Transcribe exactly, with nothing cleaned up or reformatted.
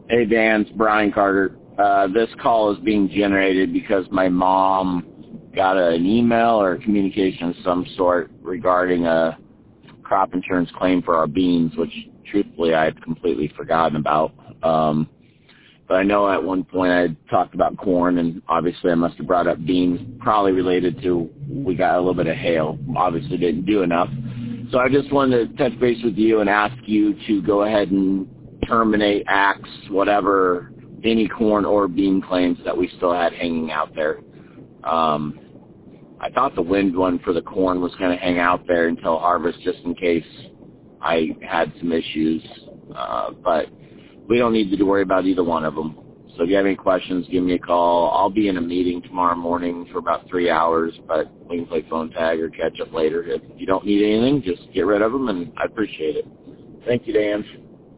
Hey, Dan, it's Brian Carter. Uh, this call is being generated because my mom got an email or a communication of some sort regarding a crop insurance claim for our beans, which truthfully I had completely forgotten about. Um, but I know at one point I had talked about corn, and obviously I must have brought up beans, probably related to we got a little bit of hail. Obviously didn't do enough. So I just wanted to touch base with you and ask you to go ahead and terminate, axe, whatever, any corn or bean claims that we still had hanging out there. Um, I thought the wind one for the corn was going to hang out there until harvest just in case I had some issues. Uh, but we don't need to worry about either one of them. So if you have any questions, give me a call. I'll be in a meeting tomorrow morning for about three hours, but we can play phone tag or catch up later. If you don't need anything, just get rid of them, and I appreciate it. Thank you, Dan.